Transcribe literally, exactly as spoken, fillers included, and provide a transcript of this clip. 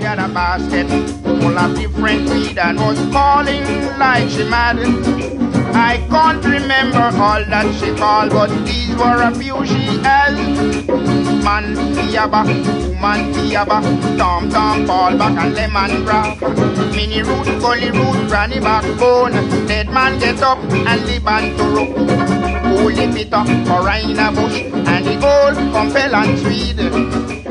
had a basket full of different weed and was calling like she mad. I can't remember all that she called, but these were a few she has. Man Tiaba, woman Tiaba, Tom Tom, Paul back and lemon grab. Mini root, gully root, granny backbone. Dead man get up and live on to rope. Holy Peter, Corina bush, and the old compel and Swede.